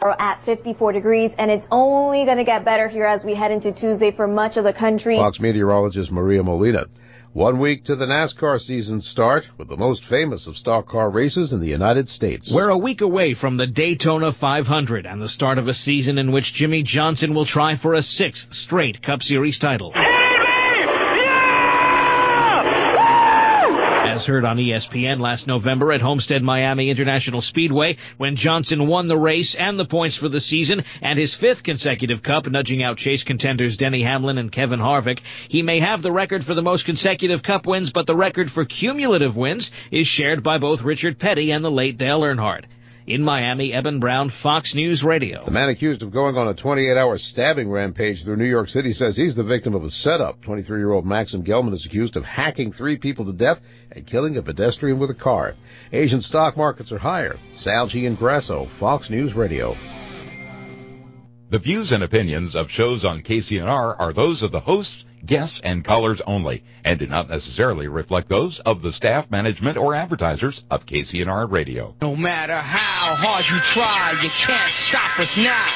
at 54 degrees, and it's only going to get better here as we head into Tuesday for much of the country. Fox meteorologist Maria Molina. 1 week to the NASCAR season start with the most famous of stock car races in the United States. We're a week away from the Daytona 500 and the start of a season in which Jimmie Johnson will try for a 6th straight Cup Series title. As heard on ESPN last November at Homestead Miami International Speedway, when Johnson won the race and the points for the season and his 5th consecutive Cup, nudging out Chase contenders Denny Hamlin and Kevin Harvick. He may have the record for the most consecutive Cup wins, but the record for cumulative wins is shared by both Richard Petty and the late Dale Earnhardt. In Miami, Eben Brown, Fox News Radio. The man accused of going on a 28-hour stabbing rampage through New York City says he's the victim of a setup. 23-year-old Maxim Gelman is accused of hacking 3 people to death and killing a pedestrian with a car. Asian stock markets are higher. Sal G. Ingrasso, Fox News Radio. The views and opinions of shows on KCNR are those of the hosts, guests, and callers only, and do not necessarily reflect those of the staff, management, or advertisers of KCNR Radio. No matter how hard you try, you can't stop us now.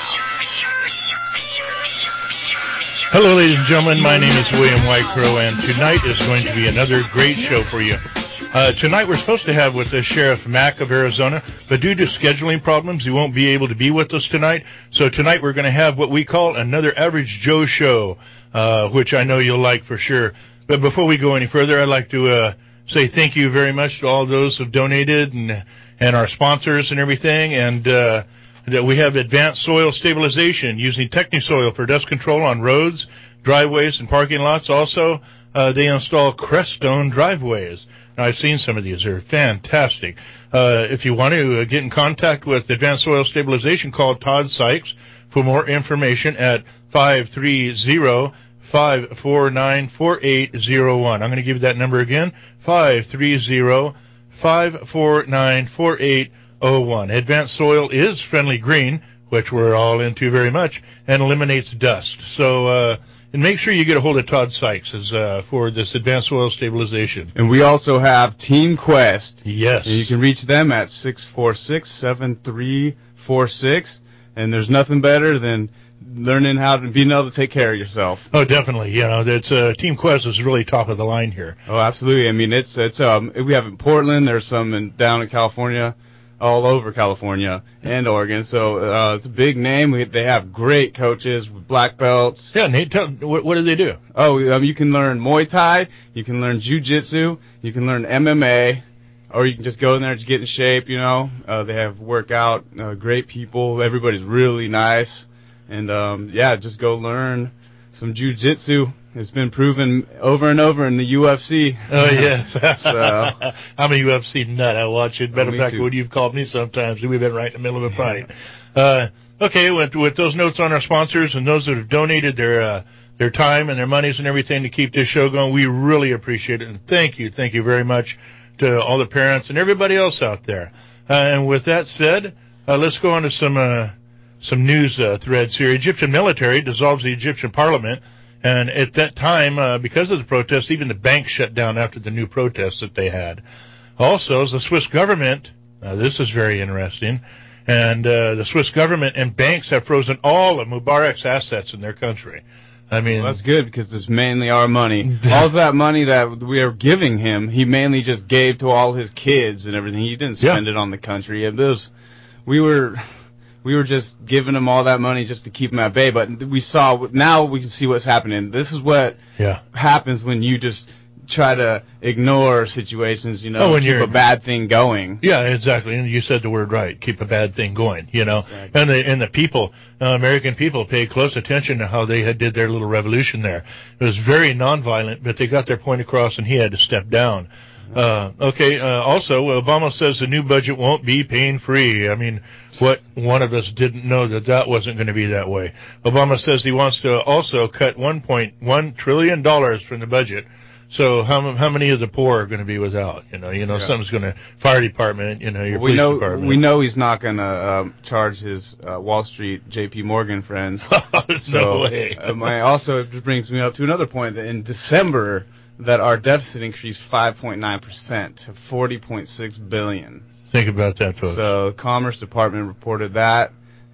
Hello, ladies and gentlemen. My name is William Whitecrow, and tonight is going to be another great show for you. Tonight we're supposed to have with us Sheriff Mack of Arizona, but due to scheduling problems, he won't be able to be with us tonight. So tonight we're going to have what we call another Average Joe show, which I know you'll like for sure. But before we go any further, I'd like to say thank you very much to all those who've donated and our sponsors and everything, and that we have advanced soil stabilization using Technisoil for dust control on roads, driveways, and parking lots. Also, they install Creststone driveways. Now, I've seen some of these. They're fantastic. If you want to get in contact with Advanced Soil Stabilization, call Todd Sykes for more information at 530-549-4801. I'm going to give you that number again, 530-549-4801. Advanced Soil is friendly green, which we're all into very much, and eliminates dust. So, and make sure you get a hold of Todd Sykes for this advanced soil stabilization. And we also have Team Quest. Yes. And you can reach them at 646-7346. And there's nothing better than learning how to being able to take care of yourself. Oh, definitely. You know, that's Team Quest is really top of the line here. Oh, absolutely. I mean, it's we have in Portland. There's some down in California. All over California and Oregon, so it's a big name. They have great coaches with black belts. Yeah, Nate, what do they do? Oh, you can learn Muay Thai, you can learn Jiu-Jitsu, you can learn MMA, or you can just go in there to get in shape, you know. They have workout, great people. Everybody's really nice, and just go learn some Jiu-Jitsu. It's been proven over and over in the UFC. Oh, yes. So, I'm a UFC nut. I watch it. Matter of fact, when you've called me sometimes, we've been right in the middle of a fight. Okay, with those notes on our sponsors and those that have donated their time and their monies and everything to keep this show going, we really appreciate it. And thank you very much to all the parents and everybody else out there. And with that said, let's go on to some news threads here. Egyptian military dissolves the Egyptian parliament. And at that time, because of the protests, even the banks shut down after the new protests that they had. Also, the Swiss government, this is very interesting, and the Swiss government and banks have frozen all of Mubarak's assets in their country. I mean, well, that's good because it's mainly our money. All that money that we are giving him, he mainly just gave to all his kids and everything. He didn't spend it on the country. We were just giving him all that money just to keep him at bay, but now we can see what's happening. This is what happens when you just try to ignore situations, you know, keep a bad thing going. Yeah, exactly. And you said the word right, keep a bad thing going, you know. Exactly. And the people, American people paid close attention to how they did their little revolution there. It was very nonviolent, but they got their point across and he had to step down. Also, Obama says the new budget won't be pain-free. I mean, what one of us didn't know that wasn't going to be that way. Obama says he wants to also cut $1.1 trillion from the budget. So how many of the poor are going to be without? Something's going to, fire department, your police department. We know he's not going to charge his Wall Street J.P. Morgan friends. No way. Also, it brings me up to another point that in December, that our deficit increased 5.9% to $40.6 billion. Think about that, folks. So the Commerce Department reported that,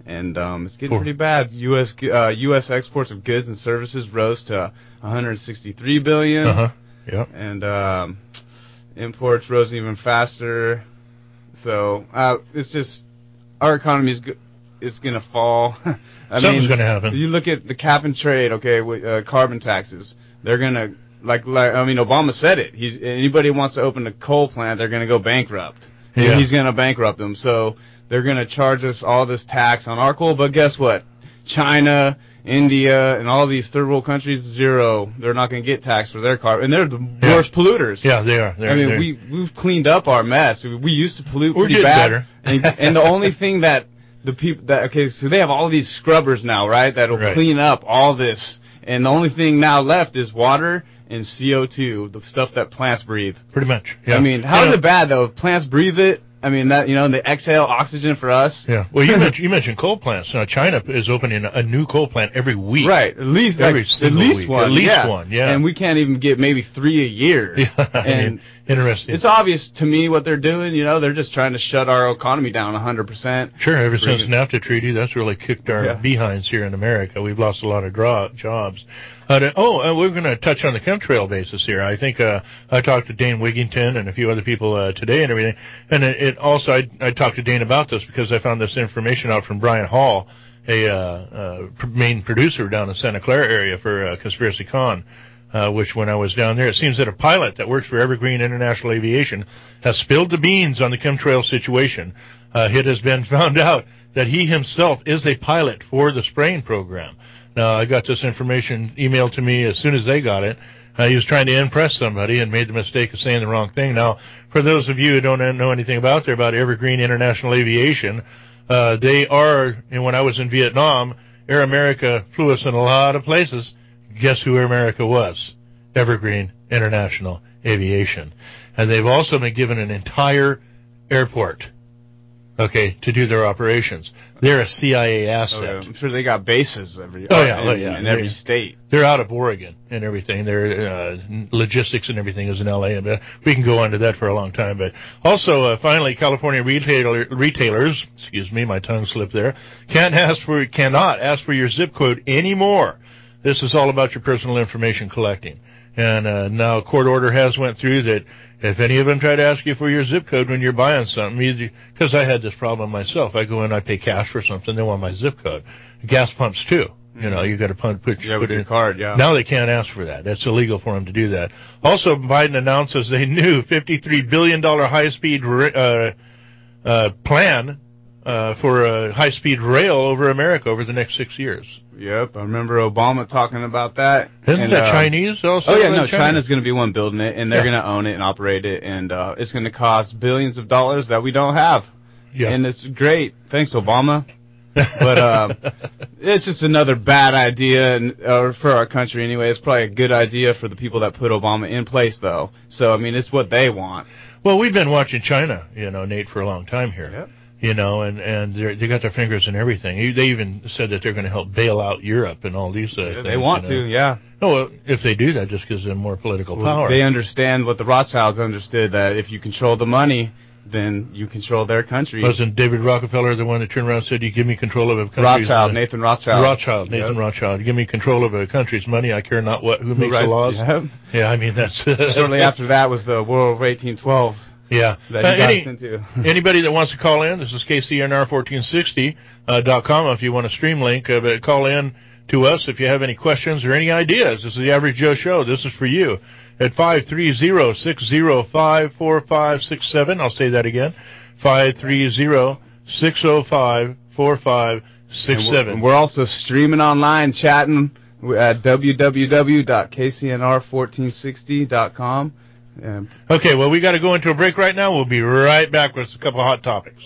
and it's getting pretty bad. U.S. exports of goods and services rose to $163 billion, and imports rose even faster. So it's just our economy is going to fall. Something's going to happen. You look at the cap and trade, okay, with carbon taxes. They're going to, Obama said it. Anybody who wants to open a coal plant, they're going to go bankrupt. Yeah. He's going to bankrupt them. So they're going to charge us all this tax on our coal. But guess what? China, India, and all these third world countries, zero. They're not going to get taxed for their carbon. And they're the worst polluters. Yeah, they are. We've cleaned up our mess. We used to pollute pretty bad. Better. And the only thing that so they have all these scrubbers now, right? That'll clean up all this. And the only thing now left is water and CO2, the stuff that plants breathe. Pretty much. Yeah. How is it bad though? If plants breathe it, they exhale oxygen for us. Yeah. Well, you mentioned coal plants. Now, China is opening a new coal plant every week. Right. At least week. One. At least one. Yeah. And we can't even get maybe 3 a year. Yeah. Interesting. It's obvious to me what they're doing. They're just trying to shut our economy down 100%. Sure. Ever since NAFTA treaty, that's really kicked our behinds here in America. We've lost a lot of jobs. We're going to touch on the chemtrail basis here. I think I talked to Dane Wigington and a few other people today and everything. And I talked to Dane about this because I found this information out from Brian Hall, a main producer down in Santa Clara area for Conspiracy Con. Which when I was down there, it seems that a pilot that works for Evergreen International Aviation has spilled the beans on the chemtrail situation. It has been found out that he himself is a pilot for the spraying program. Now, I got this information emailed to me as soon as they got it. He was trying to impress somebody and made the mistake of saying the wrong thing. Now, for those of you who don't know anything about Evergreen International Aviation, they are, and when I was in Vietnam, Air America flew us in a lot of places. Guess who Air America was? Evergreen International Aviation. And they've also been given an entire airport, to do their operations. They're a CIA asset. Oh, yeah. I'm sure they got bases in every state. They're out of Oregon and everything. Their logistics and everything is in L.A. And we can go on to that for a long time. But also, finally, California retailers, my tongue slipped there, cannot ask for your zip code anymore. This is all about your personal information collecting. And now a court order has went through that if any of them try to ask you for your zip code when you're buying something, because I had this problem myself. I go in, I pay cash for something, they want my zip code. Gas pumps, too. You got to put it in your card, yeah. Now they can't ask for that. That's illegal for them to do that. Also, Biden announces a new $53 billion high-speed plan for high-speed rail over America over the next 6 years. Yep, I remember Obama talking about that. Isn't that Chinese also? Oh, yeah, no, China's going to be one building it, and they're going to own it and operate it, and it's going to cost billions of dollars that we don't have. Yeah. And it's great. Thanks, Obama. But it's just another bad idea for our country anyway. It's probably a good idea for the people that put Obama in place, though. So, it's what they want. Well, we've been watching China, Nate, for a long time here. Yep. And they got their fingers in everything. They even said that they're going to help bail out Europe and all these things. They want to, yeah. No, well, if they do that, just gives them more political power. They understand what the Rothschilds understood, that if you control the money, then you control their country. Wasn't David Rockefeller the one that turned around and said, you give me control of a country's money? Nathan Rothschild. Nathan Rothschild. You give me control of a country's money, I care not who makes the laws. Yep. Yeah, that's... Shortly after that was the War of 1812. Yeah. Anybody that wants to call in, this is KCNR1460.com if you want a stream link. But call in to us if you have any questions or any ideas. This is the Average Joe Show. This is for you at 530-605-4567. I'll say that again, 530-605-4567. And we're also streaming online, chatting at www.kcnr1460.com. Yeah. Okay, well, we got to go into a break right now. We'll be right back with a couple of hot topics.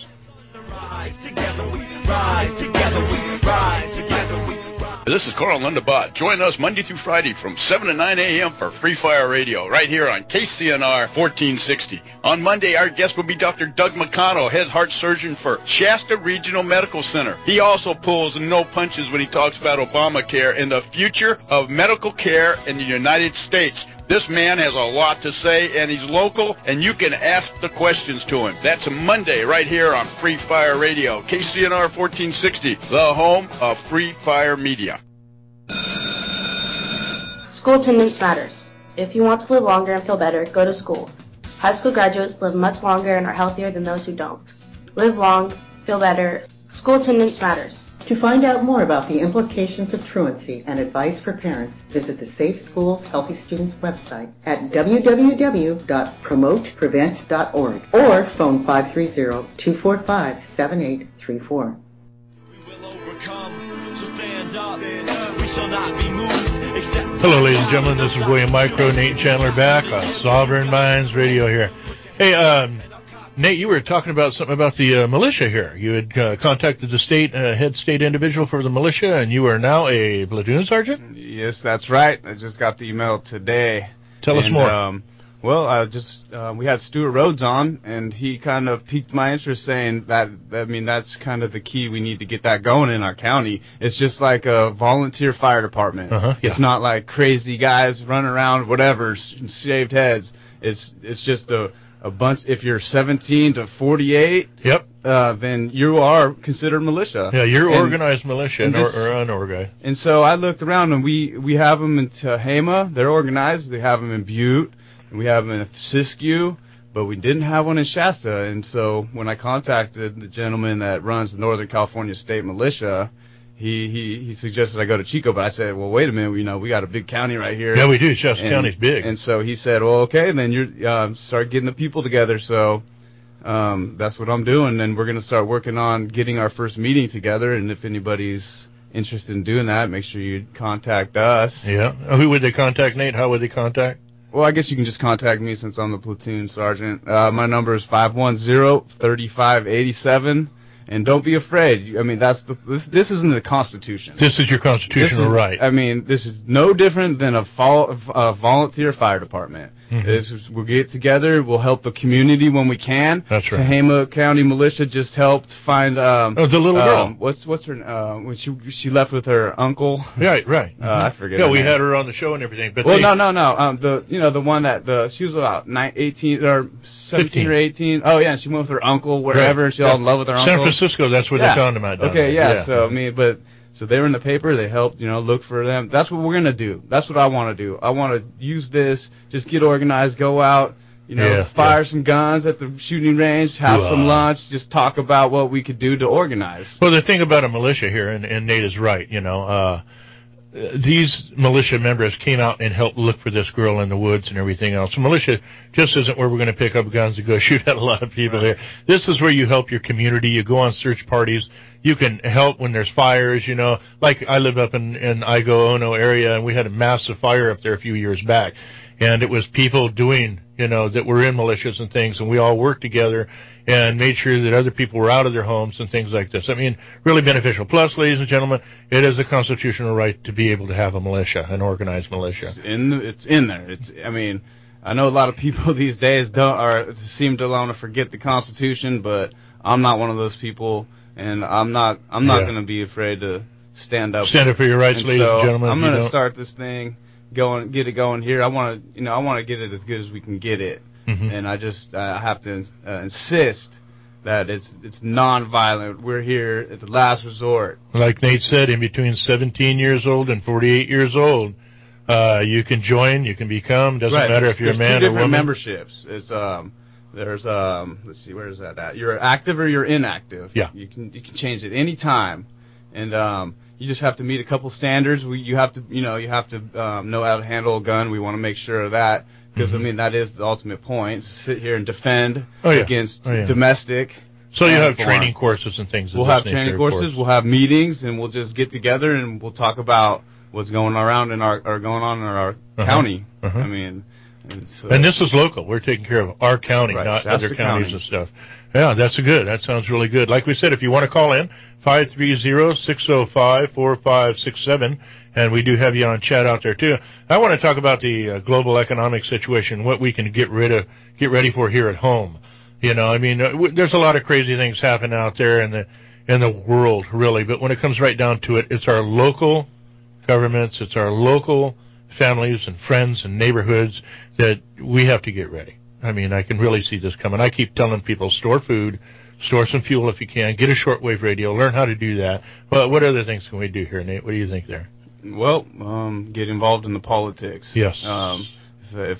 This is Carl Lundabot. Join us Monday through Friday from 7 to 9 a.m. for Free Fire Radio, right here on KCNR 1460. On Monday, our guest will be Dr. Doug McConnell, head heart surgeon for Shasta Regional Medical Center. He also pulls no punches when he talks about Obamacare and the future of medical care in the United States. This man has a lot to say, and he's local, and you can ask the questions to him. That's Monday right here on Free Fire Radio, KCNR 1460, the home of Free Fire Media. School attendance matters. If you want to live longer and feel better, go to school. High school graduates live much longer and are healthier than those who don't. Live long, feel better. School attendance matters. To find out more about the implications of truancy and advice for parents, visit the Safe Schools Healthy Students website at www.promoteprevent.org or phone 530-245-7834. Hello, ladies and gentlemen. This is William Micro, Nate Chandler back on Sovereign Minds Radio here. Hey, Nate, you were talking about something about the militia here. You had contacted the head state individual for the militia, and you are now a platoon sergeant? Yes, that's right. I just got the email today. Tell us more. We had Stuart Rhodes on, and he kind of piqued my interest, saying that's kind of the key. We need to get that going in our county. It's just like a volunteer fire department. It's not like crazy guys running around, whatever, shaved heads. It's just a bunch. If you're 17 to 48, then you are considered militia. Yeah, you're organized militia or unorganized. And so I looked around, and we have them in Tehama. They're organized. They have them in Butte. And we have them in Siskiyou, but we didn't have one in Shasta. And so when I contacted the gentleman that runs the Northern California State Militia, he suggested I go to Chico, but I said, well, wait a minute, we got a big county right here. Yeah, we do. Shasta County's big. And so he said, well, okay, then you start getting the people together. So that's what I'm doing, and we're going to start working on getting our first meeting together. And if anybody's interested in doing that, make sure you contact us. Yeah. Who would they contact, Nate? How would they contact? Well, I guess you can just contact me since I'm the platoon sergeant. My number is 510-3587. And don't be afraid. I mean, this isn't the Constitution. This is your constitutional right. I mean, this is no different than a volunteer fire department. Mm-hmm. We'll get together. We'll help the community when we can. That's right. Tehama County Militia just helped find the little girl. What's her? When she left with her uncle. Right. I forget. Yeah, we had her on the show and everything. But no. The one that she was about 18 or 17 15. Or 18. Oh yeah, and she went with her uncle wherever. Right. And she fell in love with her uncle. San Francisco. That's where they found him at. Okay. Yeah. So I mean, So they were in the paper. They helped, look for them. That's what we're going to do. That's what I want to do. I want to use this, just get organized, go out, fire some guns at the shooting range, have some lunch, just talk about what we could do to organize. Well, the thing about a militia here, and Nate is right, these militia members came out and helped look for this girl in the woods and everything else. So militia just isn't where we're going to pick up guns and go shoot at a lot of people here. This is where you help your community. You go on search parties. You can help when there's fires, Like I live up in Igo, Ono area, and we had a massive fire up there a few years back. And it was people doing, that were in militias and things, and we all worked together and made sure that other people were out of their homes and things like this. I mean, really beneficial. Plus, ladies and gentlemen, it is a constitutional right to be able to have a militia, an organized militia. It's in there. I know a lot of people these days seem to want to forget the Constitution, but I'm not one of those people, and I'm not going to be afraid to stand up. Stand up for your rights, ladies and gentlemen. I'm going to start this thing. Get it going here. I want to get it as good as we can get it, and I have to insist that it's non-violent. We're here at the last resort. Like Nate said, in between 17 years old and 48 years old, you can join, you can become. Doesn't matter if you're a man or woman. There's two different memberships. It's there's let's see, where is that at? You're active or you're inactive. Yeah. You can change it any time, and you just have to meet a couple standards. You have to know how to handle a gun. We want to make sure of that because that is the ultimate point. Sit here and defend against domestic. So you have training courses and things. We'll have training courses. We'll have meetings, and we'll just get together and we'll talk about what's going on in our county. And this is local. We're taking care of our county, not Shasta other counties and stuff. Yeah, that's good. That sounds really good. Like we said, if you want to call in, 530-605-4567, and we do have you on chat out there too. I want to talk about the global economic situation, what we can get ready for here at home. There's a lot of crazy things happening out there in the world, really. But when it comes right down to it, it's our local governments, it's our local families and friends and neighborhoods that we have to get ready. I mean, I can really see this coming. I keep telling people, store food, store some fuel if you can, get a shortwave radio, learn how to do that. Well, what other things can we do here, Nate? What do you think there? Well, get involved in the politics. Yes. With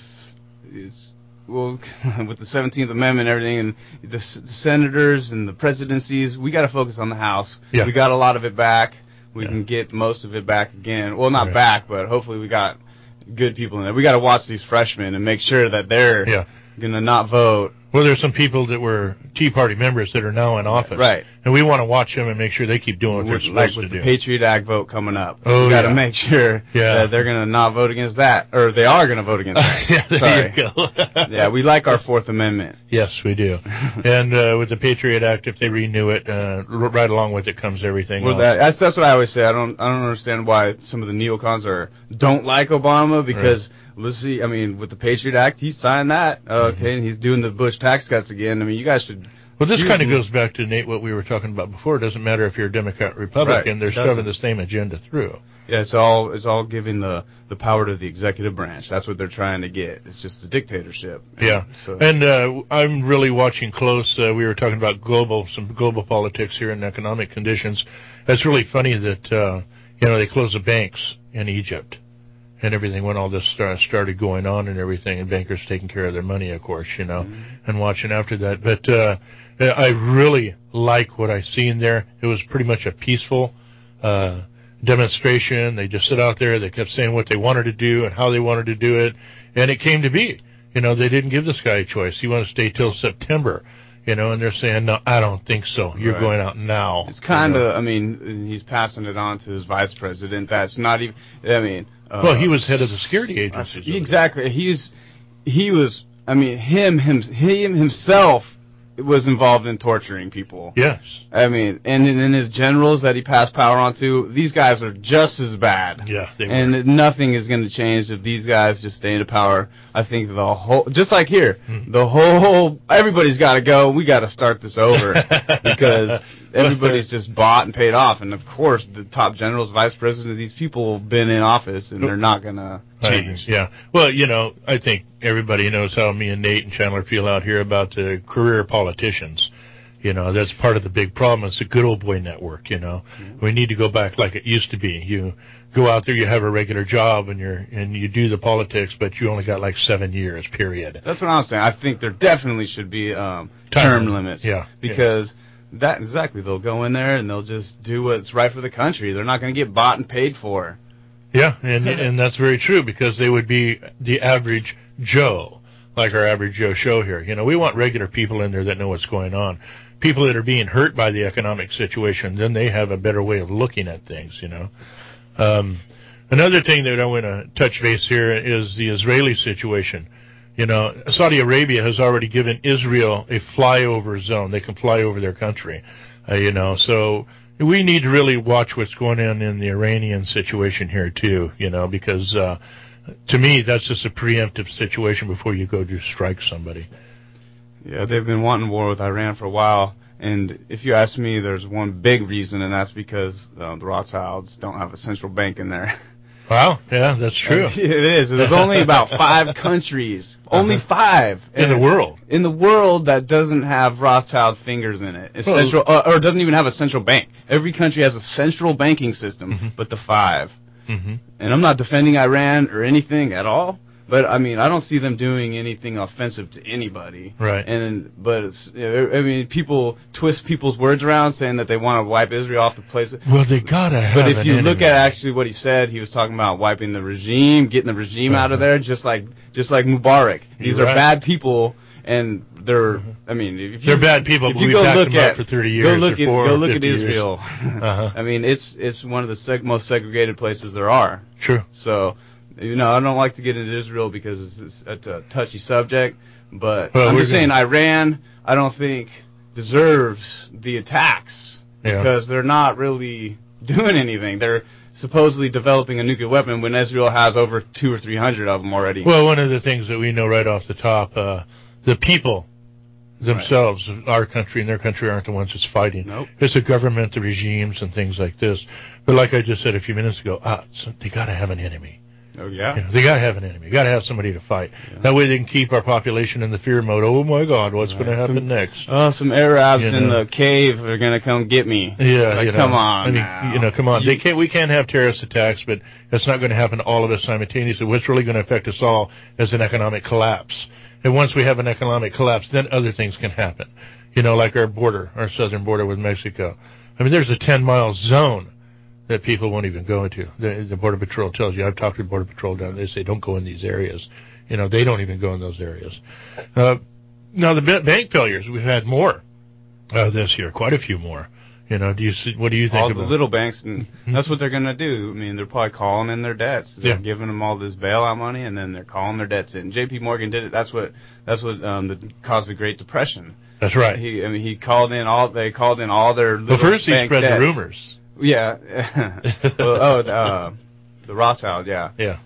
the 17th Amendment and everything, and the senators and the presidencies, we got to focus on the House. Yeah. We got a lot of it back. We can get most of it back again. Well, not back, but hopefully we got good people in there. We got to watch these freshmen and make sure that they're going to not vote. Well, there's some people that were Tea Party members that are now in office. Right. And we want to watch them and make sure they keep doing what they're supposed to do. Like with the Patriot Act vote coming up. Oh, we got to make sure that they're going to not vote against that, or they are going to vote against that. There you go. Yeah, we like our Fourth Amendment. Yes, we do. And with the Patriot Act, if they renew it, right along with it comes everything else. That's what I always say. I don't understand why some of the neocons don't like Obama, because let's see, I mean, with the Patriot Act, he signed that, and he's doing the Bush tax cuts again. I mean, you guys should... Well, this kind of goes back to, Nate, what we were talking about before. It doesn't matter if you're a Democrat or Republican. They're shoving the same agenda through. Yeah, it's all giving the power to the executive branch. That's what they're trying to get. It's just a dictatorship. And I'm really watching close. We were talking about some global politics here and economic conditions. It's really funny that, they closed the banks in Egypt and everything when all this started going on and everything, and bankers taking care of their money, of course, and watching after that. But I really like what I seen there. It was pretty much a peaceful demonstration. They just sit out there. They kept saying what they wanted to do and how they wanted to do it, and it came to be. They didn't give this guy a choice. He wanted to stay till September, and they're saying, no, I don't think so. You're going out now. It's kind of, I mean, he's passing it on to his vice president. That's not even, I mean... well, he was head of the security agency. Exactly. He was, I mean, him himself was involved in torturing people. Yes. I mean, and his generals that he passed power on to, these guys are just as bad. Yeah, they were. And nothing is going to change if these guys just stay into power. I think the whole, just like here, everybody's got to go. We got to start this over because everybody's just bought and paid off. And of course, the top generals, vice president, these people have been in office and they're not going to change. Yeah. Well, I think everybody knows how me and Nate and Chandler feel out here about career politicians. That's part of the big problem. It's the good old boy network, We need to go back like it used to be. You go out there, you have a regular job, and you do the politics, but you only got like 7 years, period. That's what I'm saying. I think there definitely should be term limits. Yeah. Because they'll go in there and they'll just do what's right for the country. They're not going to get bought and paid for. Yeah, and that's very true, because they would be the average Joe, like our Average Joe show here. We want regular people in there that know what's going on. People that are being hurt by the economic situation, then they have a better way of looking at things, Another thing that I want to touch base here is the Israeli situation. Saudi Arabia has already given Israel a flyover zone. They can fly over their country, so we need to really watch what's going on in the Iranian situation here too, because to me that's just a preemptive situation before you go to strike somebody. Yeah, they've been wanting war with Iran for a while, and if you ask me, there's one big reason, and that's because the Rothschilds don't have a central bank in there. Wow, yeah, that's true. It is. There's only about 5 countries, only 5 in the world that doesn't have Rothschild fingers in it. It's central, or doesn't even have a central bank. Every country has a central banking system, but the 5. And I'm not defending Iran or anything at all. But I mean, I don't see them doing anything offensive to anybody. Right. People twist people's words around, saying that they want to wipe Israel off the place. Well, they gotta have. But if you look at actually what he said, he was talking about wiping the regime, getting the regime out of there, just like Mubarak. These are bad people, and they're. I mean, they're bad people. But we've backed them up for 30 years. Go look at Israel. I mean, it's one of the most segregated places there are. True. So. I don't like to get into Israel because it's a touchy subject, but I'm just saying Iran, I don't think deserves the attacks because they're not really doing anything. They're supposedly developing a nuclear weapon when Israel has over 200 or 300 of them already. Well, one of the things that we know right off the top, the people themselves, our country and their country, aren't the ones that's fighting. Nope. It's the government, the regimes, and things like this. But like I just said a few minutes ago, they got to have an enemy. Oh, yeah. They got to have an enemy. Got to have somebody to fight. Yeah. That way they can keep our population in the fear mode. Oh, my God, what's going to happen next? Oh, some Arabs in the cave are going to come get me. Yeah, come on now. Come on. We can't have terrorist attacks, but that's not going to happen to all of us simultaneously. What's really going to affect us all is an economic collapse. And once we have an economic collapse, then other things can happen. Like our border, our southern border with Mexico. I mean, there's a 10-mile zone that people won't even go into. The Border Patrol tells you. I've talked to the Border Patrol down there. They say, don't go in these areas. They don't even go in those areas. Now, the bank failures, we've had more this year, quite a few more. What do you think all about the little banks? And that's what they're going to do. I mean, they're probably calling in their debts. They're giving them all this bailout money, and then they're calling their debts in. J.P. Morgan did it. That's what caused the Great Depression. That's right. They called in all their little Well, first he spread debts. the rumors. Yeah. The Rothschild, yeah. Yeah.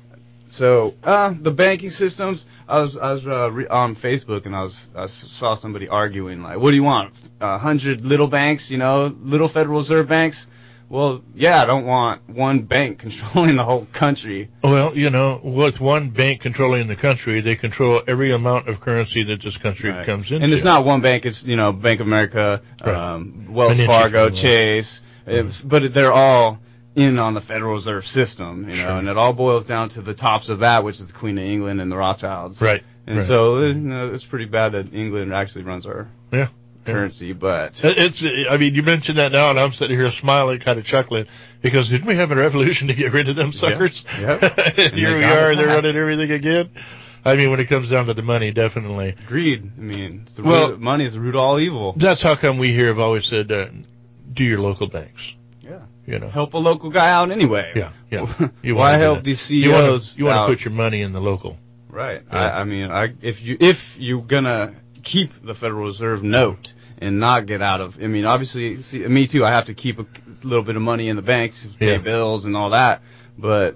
So the banking systems. I was on Facebook and I saw somebody arguing like, what do you want? 100 little banks, little Federal Reserve banks. Well, yeah, I don't want one bank controlling the whole country. Well, with one bank controlling the country, they control every amount of currency that this country comes into. And it's not one bank. It's, Bank of America, Wells Fargo, Chase. But they're all in on the Federal Reserve System, and it all boils down to the tops of that, which is the Queen of England and the Rothschilds. Right. And so it's pretty bad that England actually runs our currency, but you mentioned that now, and I'm sitting here smiling, kind of chuckling, because didn't we have a revolution to get rid of them suckers? Yeah. Here we are, they're running everything again. When it comes down to the money, definitely. Greed. Money is the root of all evil. That's how come we here have always said, do your local banks. Yeah. Help a local guy out anyway. Yeah. Why help these CEOs? You want to put your money in the local. Right. Yeah. If you're gonna keep the Federal Reserve note and not get out of, obviously, me too. I have to keep a little bit of money in the banks to pay bills and all that. But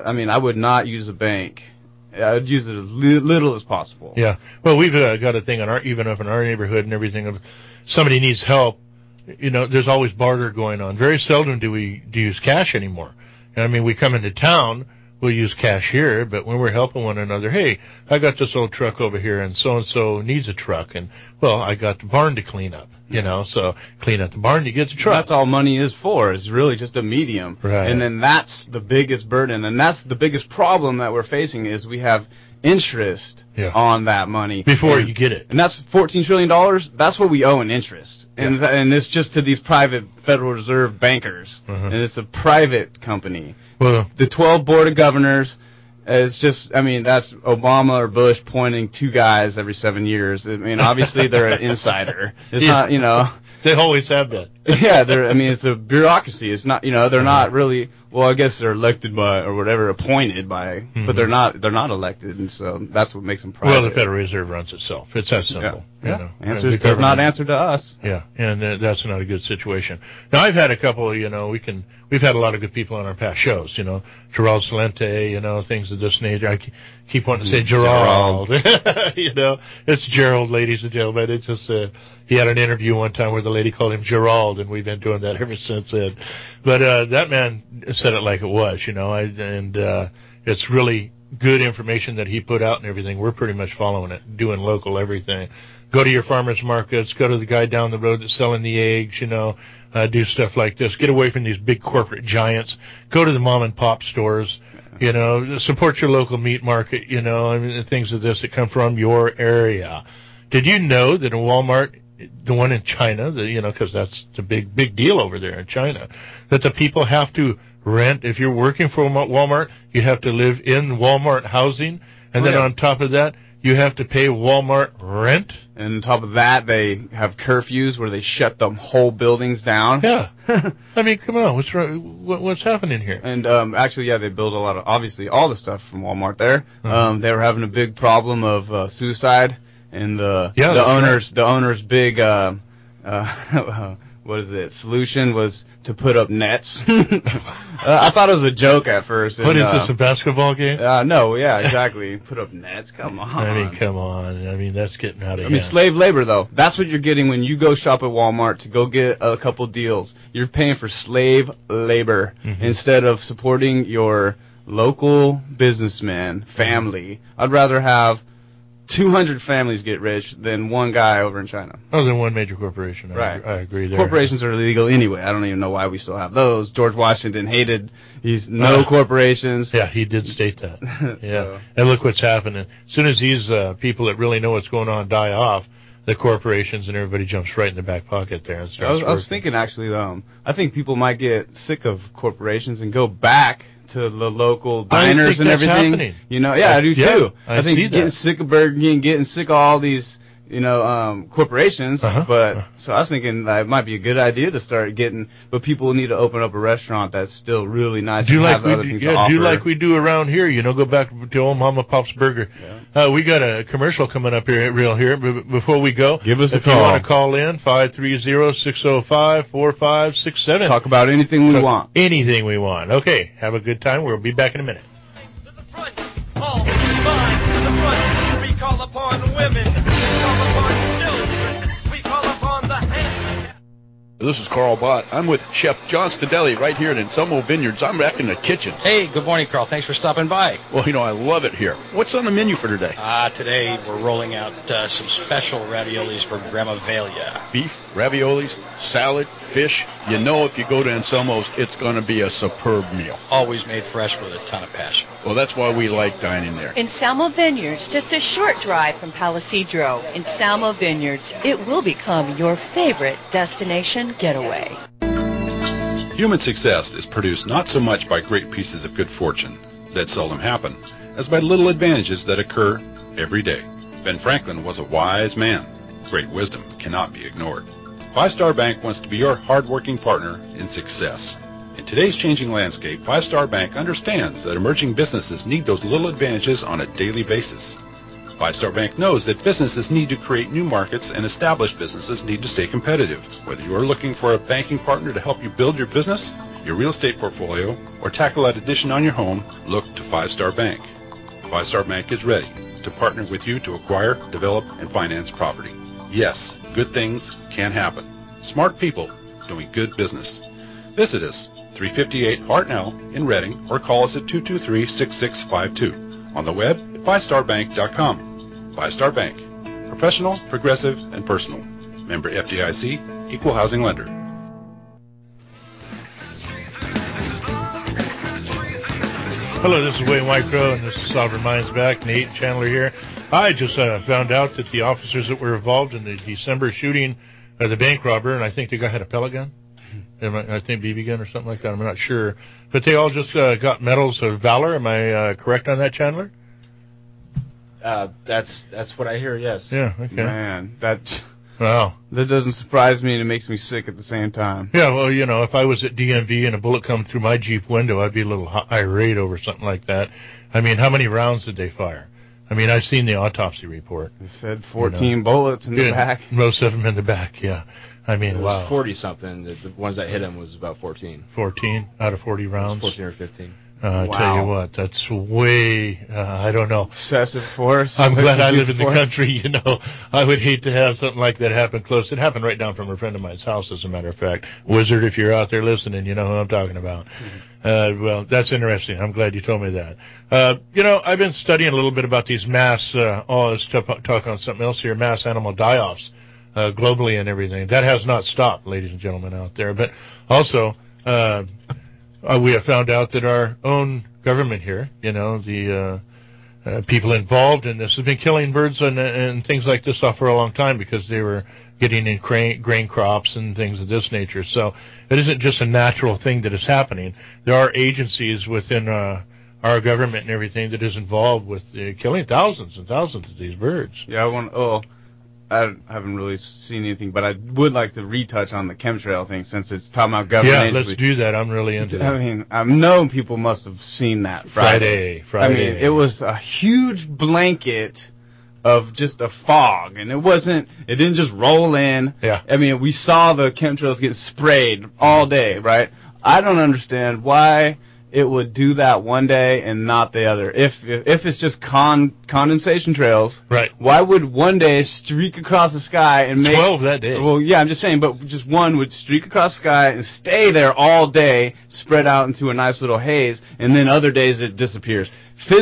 I would not use a bank. I would use it as little as possible. Yeah. Well, we've got a thing even up in our neighborhood and everything. If somebody needs help, there's always barter going on. Very seldom do we use cash anymore. We come into town, we'll use cash here, but when we're helping one another, hey, I got this old truck over here, and so needs a truck, and, well, I got the barn to clean up, so clean up the barn, you get the truck. That's all money is for, is really just a medium. Right. And then that's the biggest burden, and that's the biggest problem that we're facing is we have interest on that money. Before you get it. And that's $14 trillion. That's what we owe in interest. And it's just to these private Federal Reserve bankers. And it's a private company. Well, the 12 board of governors, it's just, that's Obama or Bush pointing two guys every 7 years. Obviously they're an insider. It's not, They always have that. Yeah, it's a bureaucracy. It's not, they're not really, well, I guess they're elected by, or whatever, appointed by, but they're not elected, and so that's what makes them private. Well, the Federal Reserve runs itself. It's that simple. Yeah. Does not answer to us. Yeah, and that's not a good situation. Now, I've had a couple, we've had a lot of good people on our past shows, Gerald Celente, things of this nature. I keep wanting to say Gerald. It's Gerald, ladies and gentlemen. It's just, he had an interview one time where the lady called him Gerald, and we've been doing that ever since then. But that man said it like it was, and it's really good information that he put out and everything. We're pretty much following it, doing local everything. Go to your farmers markets, go to the guy down the road that's selling the eggs, do stuff like this. Get away from these big corporate giants. Go to the mom and pop stores, support your local meat market, things of this that come from your area. Did you know that in Walmart, the one in China, because that's the big deal over there in China, that the people have to rent. If you're working for Walmart, you have to live in Walmart housing, and then on top of that, you have to pay Walmart rent. And on top of that, they have curfews where they shut the whole buildings down. Yeah. Come on, what's wrong? What's happening here? And actually, they build a lot of, obviously, all the stuff from Walmart there. They were having a big problem of suicide. And the owner's big solution was to put up nets. I thought it was a joke at first. What is this, a basketball game? No, yeah, exactly. Put up nets, come on. Come on. That's getting out of hand. Slave labor, though. That's what you're getting when you go shop at Walmart to go get a couple deals. You're paying for slave labor instead of supporting your local businessmen, family. I'd rather have 200 families get rich than one guy over in China. Oh, than one major corporation. Right. I agree there. Corporations are illegal anyway. I don't even know why we still have those. George Washington hated no corporations. Yeah, he did state that. Yeah. So. And look what's happening. As soon as these people that really know what's going on die off, the corporations and everybody jumps right in the back pocket there. And I was thinking, actually, I think people might get sick of corporations and go back to the local diners and everything. Happening. You know, yeah, I do too. I think getting sick of Burger King, getting sick of all these, corporations. But so I was thinking that it might be a good idea to start getting, but people need to open up a restaurant that's still really nice. Do like we do around here. Go back to old Mama Pop's Burger. Yeah. We got a commercial coming up here. But before we go, give us a call. If you want to call in, 530-605-4567. Talk about anything we want. Anything we want. Okay, have a good time. We'll be back in a minute. To the front, all line to the front. We call upon women. We call upon children. We call upon the handsome. This is Carl Bott. I'm with Chef John Stadelli right here at Anselmo Vineyards. I'm back in the kitchen. Hey, good morning, Carl. Thanks for stopping by. Well, I love it here. What's on the menu for today? Today we're rolling out some special raviolis from Grandma Velia. Beef, raviolis, salad, fish. If you go to Anselmo's, it's going to be a superb meal. Always made fresh with a ton of passion. Well, that's why we like dining there. Anselmo Vineyards, just a short drive from Palisadro. Anselmo Vineyards, it will become your favorite destination getaway. Human success is produced not so much by great pieces of good fortune that seldom happen, as by little advantages that occur every day. Ben Franklin was a wise man. Great wisdom cannot be ignored. Five Star Bank wants to be your hard-working partner in success. In today's changing landscape, Five Star Bank understands that emerging businesses need those little advantages on a daily basis. Five Star Bank knows that businesses need to create new markets and established businesses need to stay competitive. Whether you are looking for a banking partner to help you build your business, your real estate portfolio, or tackle that addition on your home, look to Five Star Bank. Five Star Bank is ready to partner with you to acquire, develop, and finance property. Yes, good things can happen. Smart people doing good business. Visit us, 358 Hartnell in Reading, or call us at 223-6652. On the web at FiveStarBank.com. Five Star Bank. Professional, progressive, and personal. Member FDIC, Equal Housing Lender. Hello, this is Wayne Whitecrow, and this is Sovereign Minds Back. Nate Chandler here. I just found out that the officers that were involved in the December shooting the bank robber, and I think the guy had a pellet gun, I think BB gun or something like that, I'm not sure. But they all just got medals of valor. Am I correct on that, Chandler? That's what I hear, yes. Yeah, okay. Man, wow. That doesn't surprise me, and it makes me sick at the same time. Yeah, well, if I was at DMV and a bullet come through my Jeep window, I'd be a little irate over something like that. I mean, how many rounds did they fire? I mean, I've seen the autopsy report. It said 14 bullets in the back. Most of them in the back, yeah. I mean, it was 40-something. The ones that hit him was about 14. 14 out of 40 rounds? 14 or 15. I tell you what, that's way, I don't know. Excessive force. I'm glad I live in the country, I would hate to have something like that happen close. It happened right down from a friend of mine's house, as a matter of fact. Wizard, if you're out there listening, you know who I'm talking about. Well, that's interesting. I'm glad you told me that. I've been studying a little bit about these mass, let's talk on something else here, mass animal die-offs globally and everything. That has not stopped, ladies and gentlemen out there. But also, we have found out that our own government here, the people involved in this have been killing birds and things like this off for a long time because they were getting in grain crops and things of this nature. So it isn't just a natural thing that is happening. There are agencies within our government and everything that is involved with killing thousands and thousands of these birds. Yeah, I haven't really seen anything, but I would like to retouch on the chemtrail thing since it's talking about government. Yeah, let's do that. I'm really into that. I mean, I know people must have seen that Friday. I mean, it was a huge blanket of just a fog, and it didn't just roll in. Yeah. I mean, we saw the chemtrails get sprayed all day, right? I don't understand why it would do that one day and not the other. If it's just condensation trails, right? Why would one day streak across the sky and make 12 that day? Well, yeah, I'm just saying, but just one would streak across the sky and stay there all day, spread out into a nice little haze, and then other days it disappears.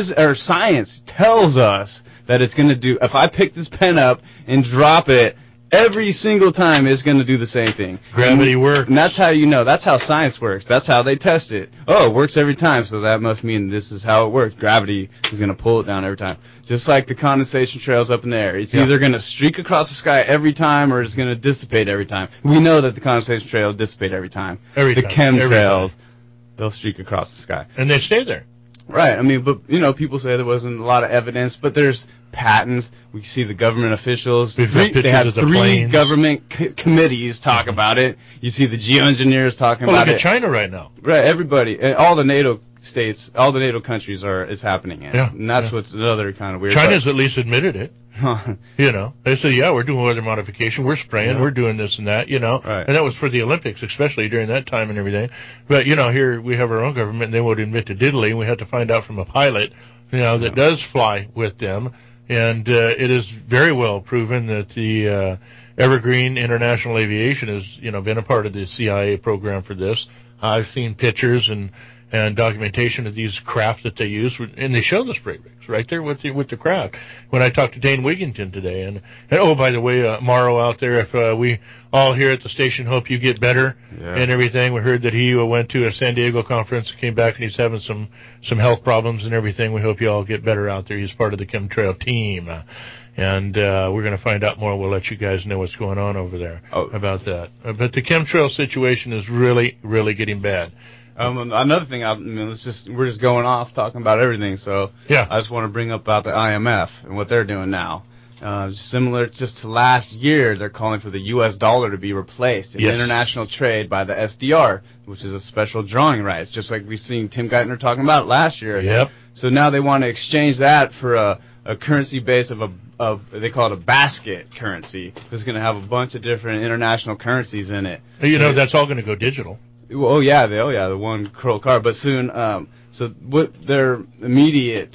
Science tells us that it's going to do. If I pick this pen up and drop it, every single time it's going to do the same thing. Gravity works. And that's how you know. That's how science works. That's how they test it. Oh, it works every time, so that must mean this is how it works. Gravity is going to pull it down every time. Just like the condensation trails up in the air. It's either going to streak across the sky every time or it's going to dissipate every time. We know that the condensation trails dissipate every time. The chemtrails, they'll streak across the sky. And they stay there. Right. I mean, but, you know, people say there wasn't a lot of evidence, but there's patents. We see the government officials. They have three government committees talk about it. You see the geoengineers talking about it. Look at China right now. Right, everybody. All the NATO states, all the NATO countries is happening in. Yeah. And that's what's another kind of weird. China's at least admitted it. You know, they said, yeah, we're doing weather modification, we're spraying, we're doing this and that, you know. Right. And that was for the Olympics, especially during that time and everything. But, you know, here we have our own government, and they won't admit to diddly, and we have to find out from a pilot, you know, that does fly with them. And it is very well proven that the Evergreen International Aviation has, you know, been a part of the CIA program for this. I've seen pictures and documentation of these craft that they use, and they show the spray rigs right there with the craft. When I talked to Dane Wigington today, and oh, by the way, Morrow out there, if we all here at the station hope you get better and everything. We heard that he went to a San Diego conference, came back, and he's having some health problems and everything. We hope you all get better out there. He's part of the chemtrail team. And we're going to find out more. We'll let you guys know what's going on over there about that. But the chemtrail situation is really, really getting bad. Another thing, we're just going off talking about everything. So I just want to bring up about the IMF and what they're doing now. Similar just to last year, they're calling for the U.S. dollar to be replaced in international trade by the SDR, which is a special drawing rights, just like we've seen Tim Geithner talking about last year. Yep. So now they want to exchange that for a currency base of they call it a basket currency. It's going to have a bunch of different international currencies in it. You know, that's all going to go digital. Oh yeah, the one curl card. But soon, so what their immediate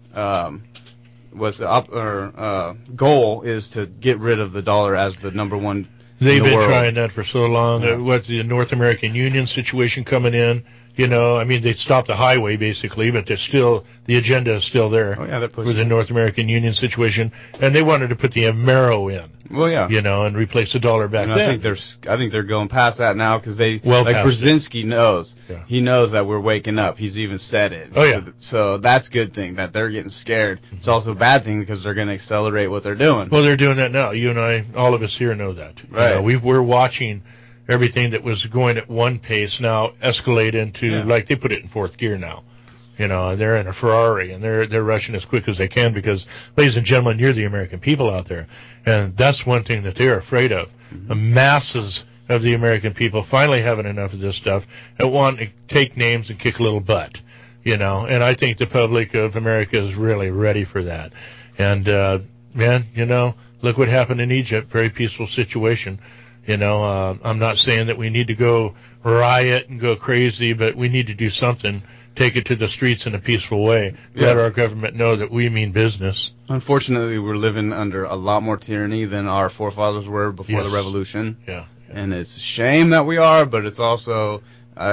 goal is to get rid of the dollar as the number one. They've been trying that for so long. Yeah. What's the North American Union situation coming in? You know, I mean, they stopped the highway basically, but the agenda is still there. Oh yeah, they're pushing with the North American Union situation, and they wanted to put the Amero in. Well, yeah, you know, and replace the dollar back then. I think they're going past that now because Brzezinski knows. Yeah. He knows that we're waking up. He's even said it. Oh yeah. So that's a good thing that they're getting scared. It's also a bad thing because they're going to accelerate what they're doing. Well, they're doing that now. You and I, all of us here know that. Right. You know, we're watching everything that was going at one pace now escalate into, like, they put it in fourth gear now. You know, they're in a Ferrari, and they're rushing as quick as they can because, ladies and gentlemen, you're the American people out there. And that's one thing that they're afraid of. The masses of the American people finally having enough of this stuff and want to take names and kick a little butt. You know, and I think the public of America is really ready for that. And, man, you know, look what happened in Egypt. Very peaceful situation. You know, I'm not saying that we need to go riot and go crazy, but we need to do something. Take it to the streets in a peaceful way. Let our government know that we mean business. Unfortunately, we're living under a lot more tyranny than our forefathers were before the revolution. Yeah. And it's a shame that we are, but it's also,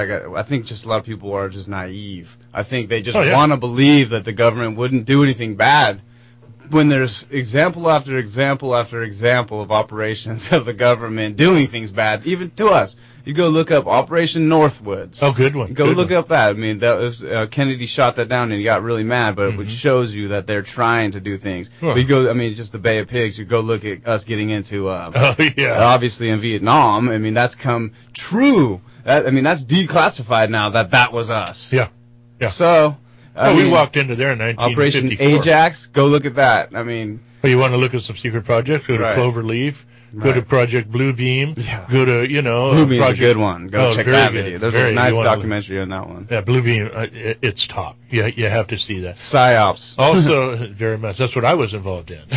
I think just a lot of people are just naive. I think they just want to believe that the government wouldn't do anything bad. When there's example after example after example of operations of the government doing things bad, even to us. You go look up Operation Northwoods. Oh, good one. Go look up that. I mean, that was Kennedy shot that down and he got really mad, but it shows you that they're trying to do things. But you go, I mean, just the Bay of Pigs. You go look at us getting into, obviously in Vietnam. I mean, that's come true. I mean, that's declassified now that was us. Yeah. Yeah. So. we walked into there in 1954. Operation Ajax, go look at that. I mean... Well, you want to look at some secret projects? Go to Cloverleaf. Go to Project Bluebeam. Yeah. Go to, Bluebeam's Project... a good one. Go check that video. There's a nice documentary on that one. Yeah, Bluebeam, it's top. You have to see that. PsyOps. Also, very much. That's what I was involved in,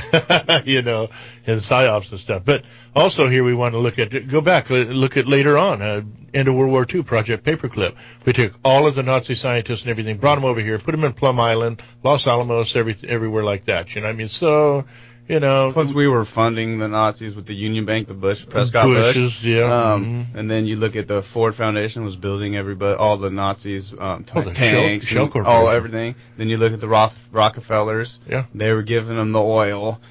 in PsyOps and stuff. But also here we want to go back, look at later on, end of World War II, Project Paperclip. We took all of the Nazi scientists and everything, brought them over here, put them in Plum Island, Los Alamos, everywhere like that. You know what I mean? So... Plus, we were funding the Nazis with the Union Bank, the Prescott Bush. Yeah. And then you look at the Ford Foundation was building all the Nazis, tanks, Shell everything. Then you look at the Rockefellers. Yeah. They were giving them the oil.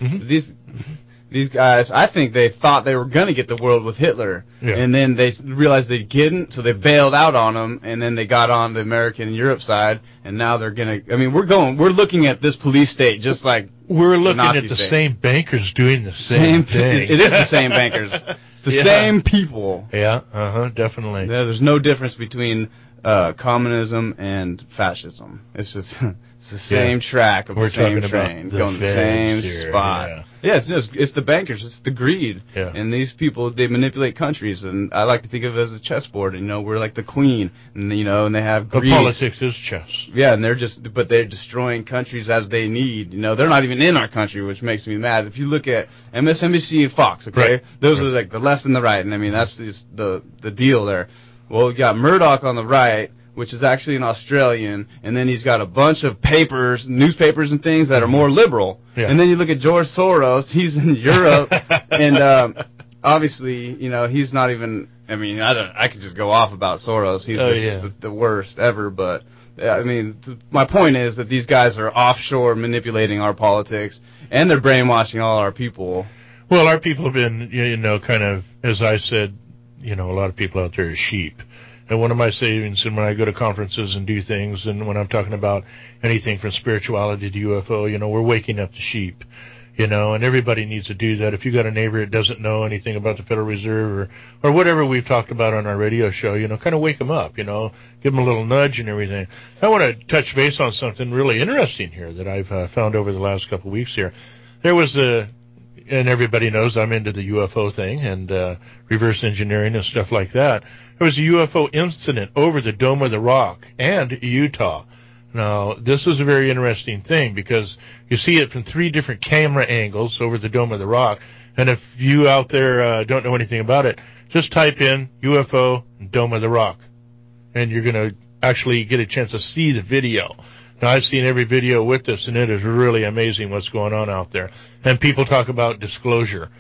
These guys, I think they thought they were going to get the world with Hitler. Yeah. And then they realized they didn't, so they bailed out on him, and then they got on the American and Europe side, and now they're going to... I mean, we're looking at this police state just like we're looking at the state. Same bankers doing the same thing. It is the same bankers. It's the same people. Yeah, definitely. Yeah, there's no difference between communism and fascism. It's just... It's the same track of the same train, going to the same spot. Yeah, it's the bankers, it's the greed. Yeah. And these people, they manipulate countries, and I like to think of it as a chessboard, we're like the queen, and and they have greed. Politics is chess. Yeah, and they're destroying countries as they need. They're not even in our country, which makes me mad. If you look at MSNBC and Fox, okay, those are like the left and the right, and I mean, that's just the deal there. Well, we got Murdoch on the right, which is actually an Australian, and then he's got a bunch of newspapers and things that are more liberal. Yeah. And then you look at George Soros, he's in Europe, and obviously, he's not even, I mean, I could just go off about Soros. He's the worst ever, but, I mean, my point is that these guys are offshore manipulating our politics, and they're brainwashing all our people. Well, our people have been, kind of, as I said, a lot of people out there are sheep. And one of my savings, and when I go to conferences and do things, and when I'm talking about anything from spirituality to UFO, we're waking up the sheep, and everybody needs to do that. If you got a neighbor that doesn't know anything about the Federal Reserve or whatever we've talked about on our radio show, kind of wake them up, give them a little nudge and everything. I want to touch base on something really interesting here that I've found over the last couple of weeks here. There was and everybody knows I'm into the UFO thing and reverse engineering and stuff like that. There was a UFO incident over the Dome of the Rock and Utah. Now, this is a very interesting thing because you see it from 3 different camera angles over the Dome of the Rock. And if you out there don't know anything about it, just type in UFO Dome of the Rock. And you're going to actually get a chance to see the video. Now, I've seen every video with this, and it is really amazing what's going on out there. And people talk about disclosure.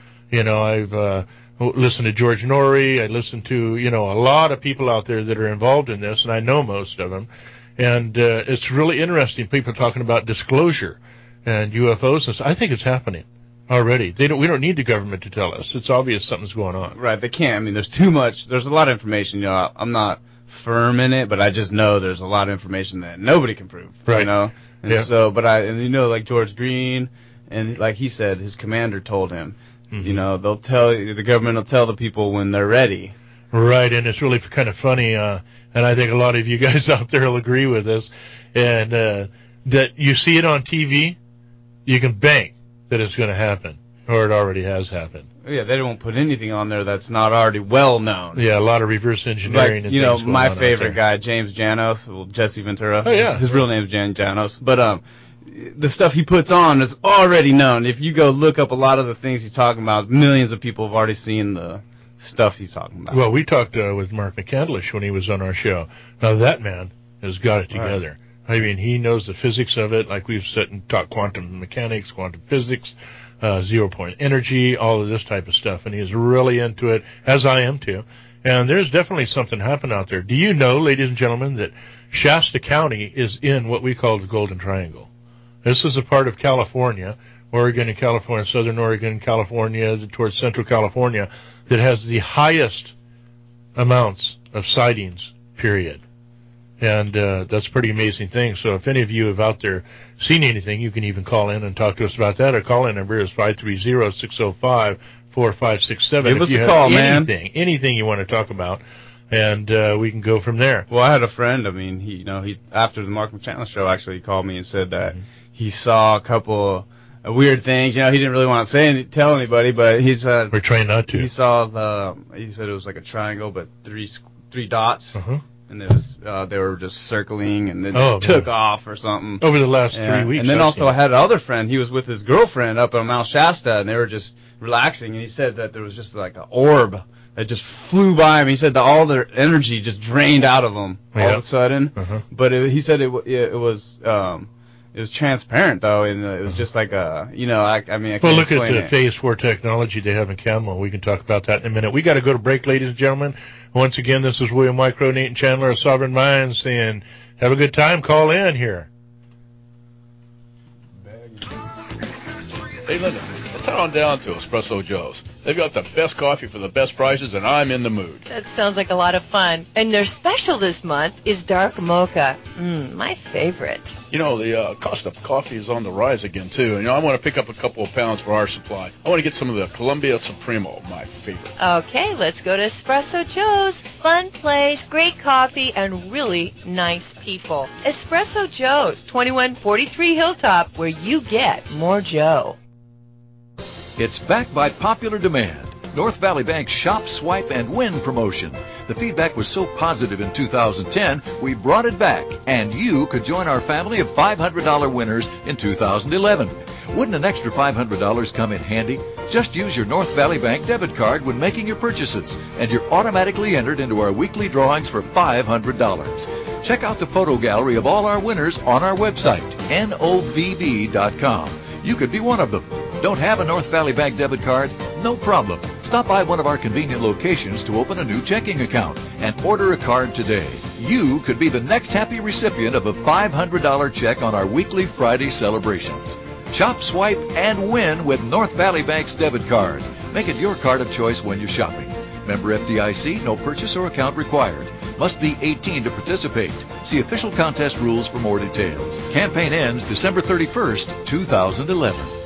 I've listened to George Norrie. I listen to, a lot of people out there that are involved in this, and I know most of them. And it's really interesting, people talking about disclosure and UFOs. And I think it's happening already. We don't need the government to tell us. It's obvious something's going on. Right, they can't. I mean, there's too much. There's a lot of information. I'm not firm in it, but I just know there's a lot of information that nobody can prove. Right. And so, like George Green, and like he said, his commander told him, they'll tell you, the government will tell the people when they're ready. Right, and it's really kind of funny, and I think a lot of you guys out there will agree with this, and that you see it on TV, you can bank that it's going to happen, or it already has happened. Yeah, they won't put anything on there that's not already well known. Yeah, a lot of reverse engineering. Like, and things going my on favorite guy, James Janos, Jesse Ventura. Oh, yeah. His real name is Janos. But the stuff he puts on is already known. If you go look up a lot of the things he's talking about, millions of people have already seen the stuff he's talking about. Well, we talked with Mark McCandlish when he was on our show. Now, that man has got it together. Right. I mean, he knows the physics of it, like we've sat and talked quantum mechanics, quantum physics, zero-point energy, all of this type of stuff, and he's really into it, as I am too. And there's definitely something happening out there. Do you know, ladies and gentlemen, that Shasta County is in what we call the Golden Triangle? This is a part of California, Oregon and California, Southern Oregon, California, towards Central California, that has the highest amounts of sightings, period. And that's a pretty amazing thing. So if any of you have out there seen anything, you can even call in and talk to us about that. Our call-in number is 530-605-4567. Give us a call, man. Anything you want to talk about, and we can go from there. Well, I had a friend, I mean, he after the Mark McChandler show, actually, he called me and said that he saw a couple weird things. You know, he didn't really want to tell anybody, but he said we're trying not to. He saw he said it was like a triangle, but three dots, and it was they were just circling, and then took off or something over the last 3 weeks. And then also I had another friend. He was with his girlfriend up on Mount Shasta, and they were just relaxing, and he said that there was just like an orb that just flew by him. He said that all their energy just drained out of them all of a sudden. But he said it was transparent though, and it was just like I mean, I can't look explain at the Phase 4 technology they have in Camel. We can talk about that in a minute. We got to go to break, ladies and gentlemen. Once again, this is William White Crow, Nathan Chandler of Sovereign Minds, saying have a good time. Call in here. Hey, Linda, let's head on down to Espresso Joe's. They've got the best coffee for the best prices, and I'm in the mood. That sounds like a lot of fun. And their special this month is Dark Mocha. My favorite. You know, the cost of coffee is on the rise again, too. And, I want to pick up a couple of pounds for our supply. I want to get some of the Columbia Supremo, my favorite. Okay, let's go to Espresso Joe's. Fun place, great coffee, and really nice people. Espresso Joe's, 2143 Hilltop, where you get more Joe. It's backed by popular demand. North Valley Bank's Shop, Swipe, and Win promotion. The feedback was so positive in 2010, we brought it back, and you could join our family of $500 winners in 2011. Wouldn't an extra $500 come in handy? Just use your North Valley Bank debit card when making your purchases, and you're automatically entered into our weekly drawings for $500. Check out the photo gallery of all our winners on our website, novb.com. You could be one of them. Don't have a North Valley Bank debit card? No problem. Stop by one of our convenient locations to open a new checking account and order a card today. You could be the next happy recipient of a $500 check on our weekly Friday celebrations. Shop, swipe, and win with North Valley Bank's debit card. Make it your card of choice when you're shopping. Member FDIC, no purchase or account required. Must be 18 to participate. See official contest rules for more details. Campaign ends December 31st, 2011.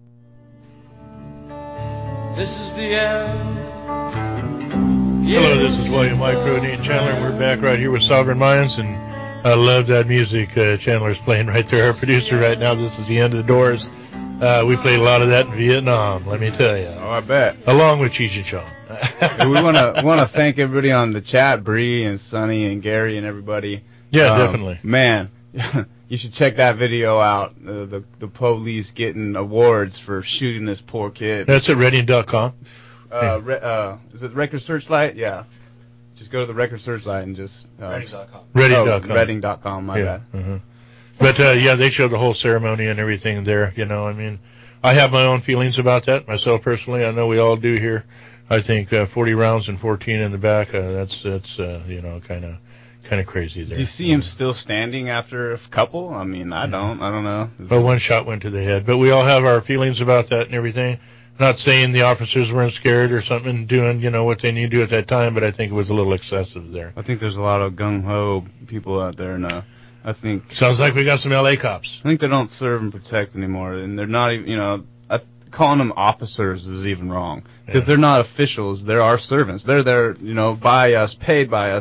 This is the end. Hello, this is William White Crow, Nathan Chandler. We're back right here with Sovereign Minds, and I love that music Chandler's playing right there. Our producer right now, this is the End of the Doors. We played a lot of that in Vietnam, let me tell you. Oh, I bet. Along with Cheech and Chong. We want to thank everybody on the chat, Bree and Sonny and Gary and everybody. Yeah, definitely. Man, you should check that video out. The police getting awards for shooting this poor kid. That's at Redding.com. Is it Record Searchlight? Yeah. Just go to the Record Searchlight and just... Redding.com. Redding.com. Redding.com, my bad. But, they showed the whole ceremony and everything there, I mean, I have my own feelings about that, myself personally. I know we all do here. I think 40 rounds and 14 in the back, that's kind of crazy there. Do you see him still standing after a couple? I mean, I don't know. But one shot went to the head. But we all have our feelings about that and everything. Not saying the officers weren't scared or something, doing, what they need to do at that time, but I think it was a little excessive there. I think there's a lot of gung-ho people out there, and I think... Sounds like we got some L.A. cops. I think they don't serve and protect anymore, and they're not even, calling them officers is even wrong. Because they're not officials, they're our servants. They're there, by us, paid by us.